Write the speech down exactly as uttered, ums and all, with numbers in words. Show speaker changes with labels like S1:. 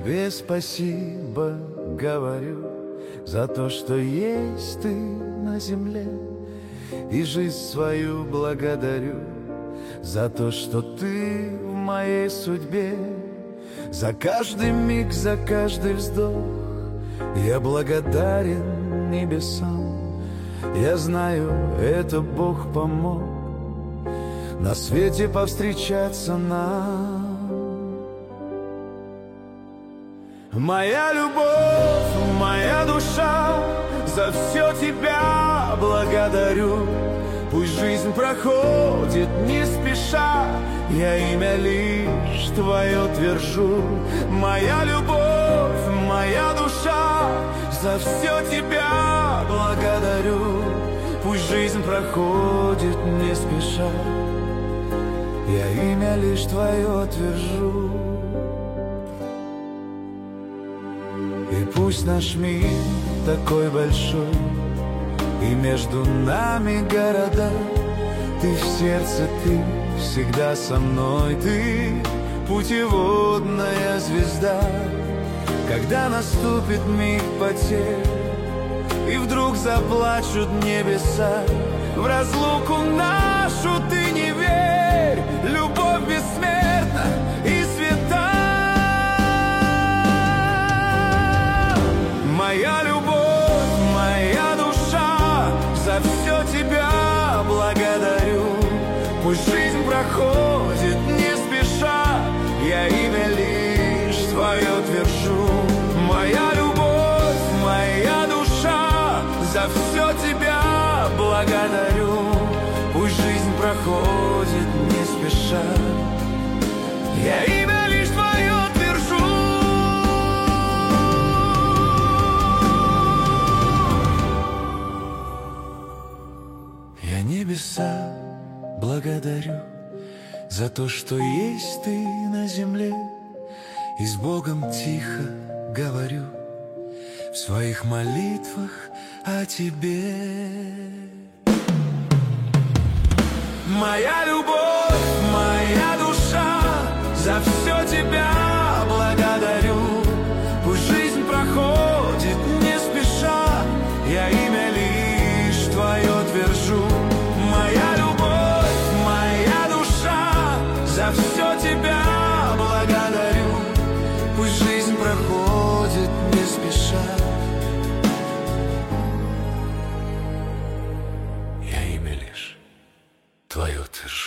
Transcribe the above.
S1: тебе спасибо говорю за то, что есть ты на земле, и жизнь свою благодарю за то, что ты в моей судьбе. За каждый миг, за каждый вздох я благодарен небесам. Я знаю, это Бог помог на свете повстречаться нам. Моя любовь, моя душа, за все тебя благодарю. Пусть жизнь проходит не спеша, я имя лишь твое твержу. Моя любовь, моя душа, за все тебя благодарю. Пусть жизнь проходит не спеша, я имя лишь твое твержу. И пусть наш мир такой большой, и между нами города, ты в сердце, ты всегда со мной, ты путеводная звезда. Когда наступит миг потерь, и вдруг заплачут небеса, в разлуку нашу ты не верь, любовь бессмертна и свята. Моя любовь, моя душа, за все тебя благодарю. Пусть жизнь проходит не спеша, я имя лишь твое твержу. Моя любовь, моя душа, за все тебя благодарю. Пусть жизнь проходит не спеша, я имя лишь твое твержу. Я небеса благодарю за то, что есть ты на земле, и с Богом тихо говорю в своих молитвах о тебе. Моя любовь, моя душа, за все тебя благодарю. Пусть жизнь проходит не спеша, я имя лишь твое твержу. Моя любовь, моя душа, за все тебя благодарю. Пусть жизнь проходит не спеша, я имя лишь твое твержу.